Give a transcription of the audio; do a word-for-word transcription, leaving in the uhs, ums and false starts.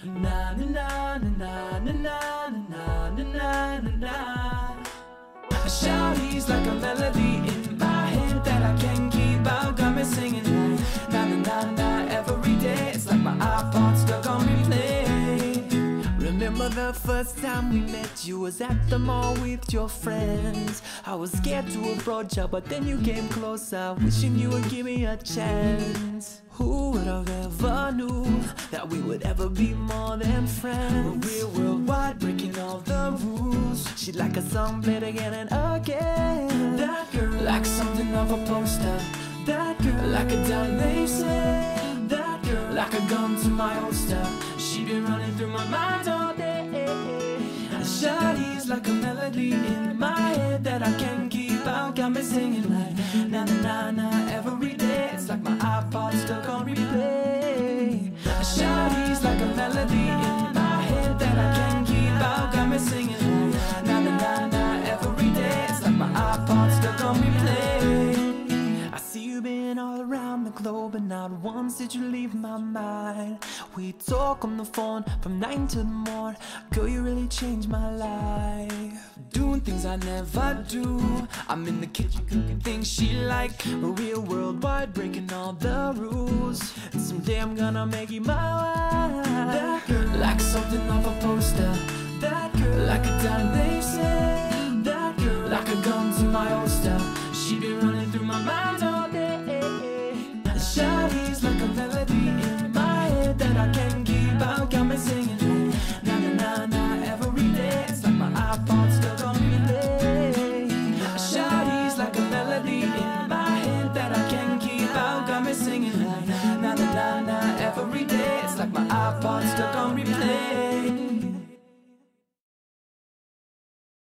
Na na na na na na na na na na na. Shawty's like a melody in my head that I can't keep out. Got me singing like na na na na every day. It's like my iPod stuck on replay. Remember the first time we met, you was at the mall with your friends. I was scared to approach you, but then you came closer, wishing you would give me a chance. Who would have ever knew that we would ever be more than friends? We're worldwide, breaking all the rules. She'd like a song played again and again. That girl, like something off a poster. That girl, like a Dalmatian. That girl, like a gun to my holster. She been running through my mind all day. Shawty's like a melody in my head that I can't keep out. Got me singing like na na na na every day. It's like my iPod stuck on replay. Shawty's like a melody in my head that I can't keep out. Got me singing like na na na na every day. It's like my iPod stuck on replay. I see you been all around the globe, and not once did you leave my mind. We talk on the phone from nine to the morn. Girl, you really changed my life. Doing things I never do. I'm in the kitchen cooking things she like. A real worldwide, breaking all the rules. And someday I'm gonna make you my wife. That girl, like something off a poster. That girl, like a Dalmatian. That girl, like a gun to my holster. She be running through my mind all day. Shawty's like a melody in my head that I can't keep out. Got me singing like na na na na every day. It's like my iPod stuck on replay. Shawty's like a melody in my head that I can't keep out. Got me singing like na na na na every day. It's like my iPod stuck on replay.